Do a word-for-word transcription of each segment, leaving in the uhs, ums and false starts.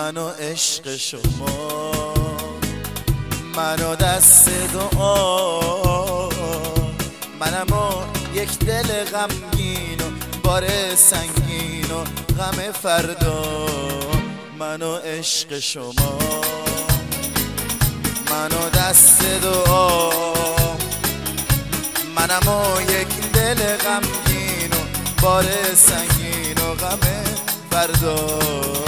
من و عشق شما، من و دست دعا، منم و یک دل غمگین و بار سنگین و غم فردا. من و عشق شما، من و دست دعا، منم و یک دل غمگین و بار سنگین و غم فردا.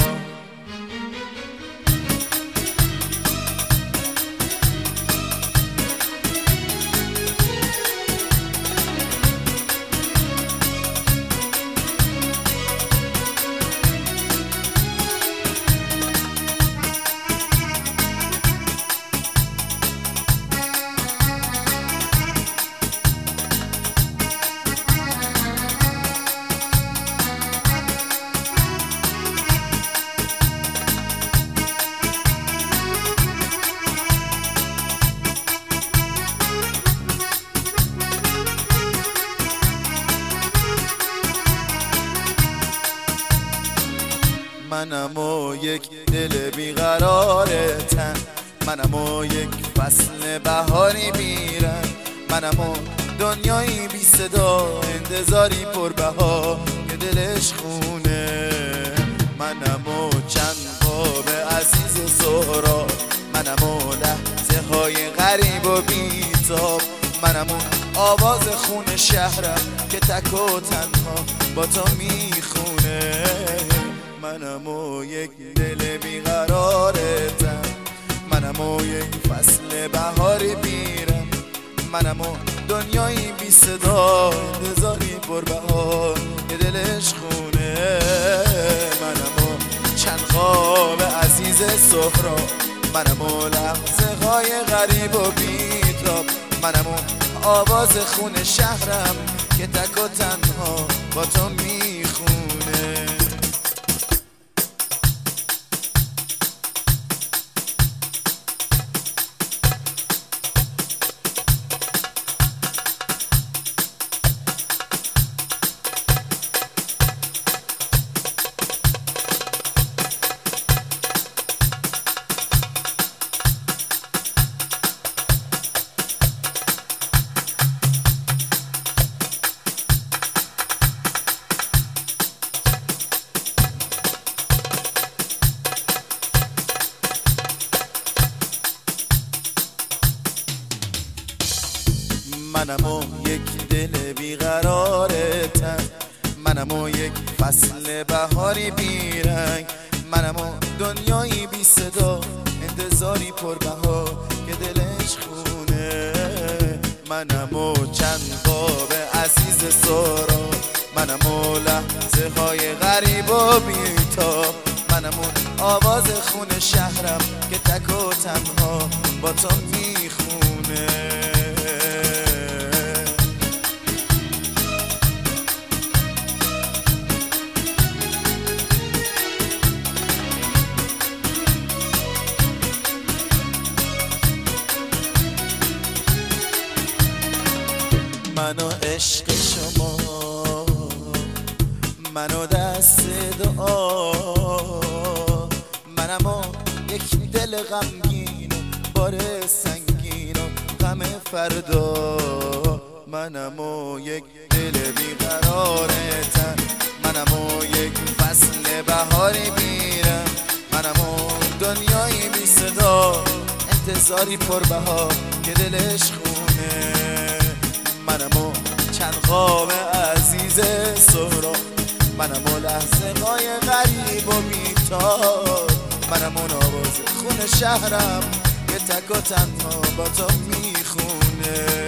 منم و یک دل بیقرار تن، منم و یک فصل بهاری بیرن، منم و دنیایی بی صدا، انتظاری پربها که دلش خونه. منم و چند خواب عزیز و سهرا، منم و لحظه های غریب و بیتاب، منم و آواز خون شهرم که تک و تنها با تو میخونه. منم و یک دل بیقرارتم، منم و یک فصل بهاری بیرم، منم و دنیایی بی صدا، انتظاری پربها که دلش خونه. منم و چند خواب عزیز سهرا، منم و لحظه های غریب و بیتاب، منم و آواز خون شهرم که تک و تنها با تو میخونه. منم و یک دل بیقرارتم، منم و یک فصل بهاری بیرنگ، منم و دنیایی بی صدا، انتظاری پربها که دلش خونه. منم و چند خواب عزیز سهرا، منم و لحظه های غریب و بیتاب، منم و آواز خون شهرم که تک و تنها با تو میخونه. من و عشق شما، من و دست دعا، منم و یک دل غمگین و بار سنگین و غم فردا. منم و یک دل بیقرار تن، منم و یک فصل بهاری بیرم، منم و دنیایی بی صدا، انتظاری پربها که دلش خونه. منم و چند خواب عزیز سهرا، منم و لحظه های غریب و بیتاب، منم و آواز خون شهرم که تک و تنها با تو میخونه.